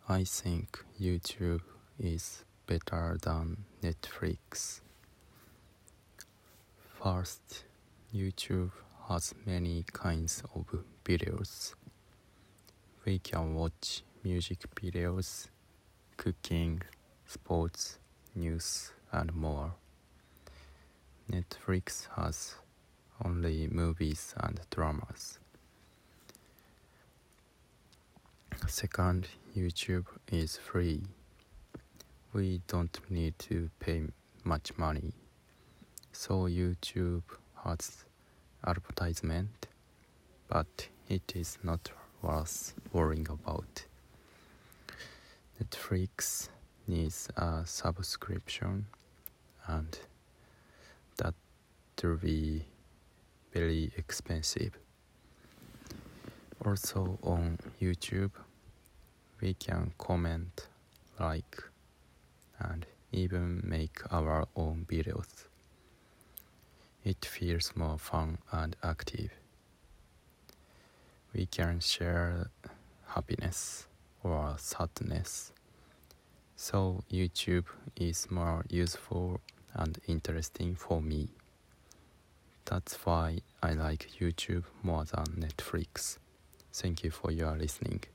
I think YouTube is better than Netflix. First, YouTube has many kinds of videos. We can watch music videos, cooking, sports, news, and more. Netflix has only movies and dramas. Second, YouTube is free. We don't need to pay much money. So YouTube has advertisement, but it is not worth worrying about. Netflix needs a subscription, and that will be very expensive. Also on YouTube, we can comment, like, and even make our own videos. It feels more fun and active. We can share happiness or sadness. So YouTube is more useful and interesting for me. That's why I like YouTube more than Netflix. Thank you for your listening.